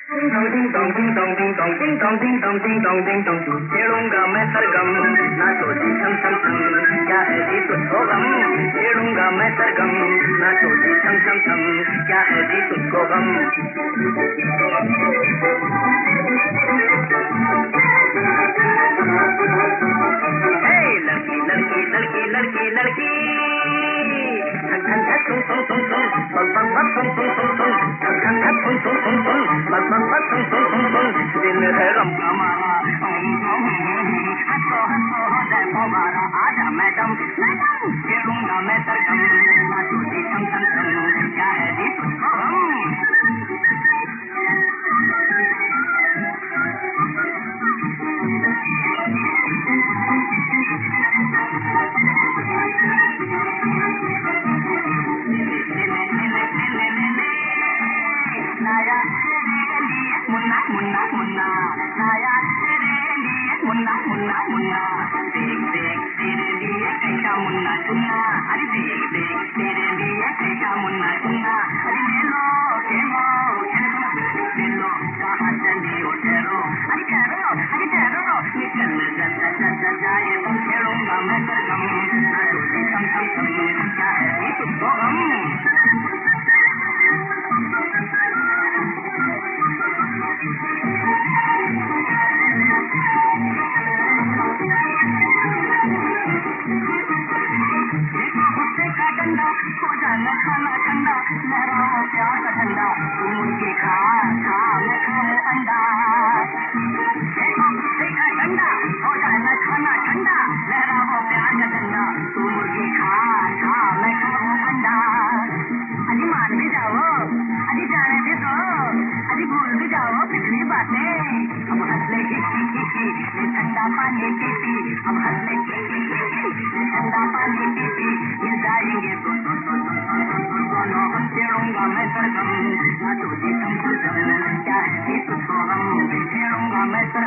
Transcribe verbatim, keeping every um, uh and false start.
ding dong ding dong ding dong ding dong ding dong ding dong ding dong ding dong छेड़ूंगा मैं सरगम ना सोची छम छम छम क्या है जी तुझको गम छेड़ूंगा मैं सरगम ना सोची छम छम छम क्या है जी तुझको गम लड़की लड़की लड़की लड़की लड़की धन धन सुन सुन सुन सुन बस बस बस सुन सुन सुन सुन धन धन सुन सुन सुन सुन बस बस बस सुन सुन सुन सुन दिल है गम का मारा हंसो हंसो हो जाए मोबारा आजा मैडम मैडम छेड़ूंगा मैं सरगम ना सोची छम छम छम क्या है जी तुझको हम मुन्ना मुन्ना मुन्ना लाया तेरे लिए मुन्ना मुन्ना मुन्ना देख देख तेरे लिए कैसा मुन्ना चुन्ना अरे देख देख तेरे लिए कैसा मुन्ना चुन्ना अरे ले लो ले लो ले लो कहाँ चली हो ठहरो अरे ठहरो अरे ठहरो निकल जा जाए तुम छेड़ूंगा मैं सरगम ना सोची छम छम छम क्या है ये तुझको हम हो जाना खाना ठंडा लहराओ प्यार का ठंडा तू मुर्गी खा खा मैं खाऊं अंडा देखा ठंडा हो जाना खाना ठंडा लहराओ प्यार का ठंडा तू मुर्गी खा खा मैं खाऊं अंडा अजी मान भी जाओ अजी जाने भी दो अजी भूल भी जाओ पिछली बातें अब हंस ले ये ठंडा पानी पी पी अब हंस ले ठंडा पानी पी पी मिल जाएंगे तो छेड़ूंगा मैं सरगम ना सोची छम छम क्या है तुझको हम छेड़ूंगा मैं सरगम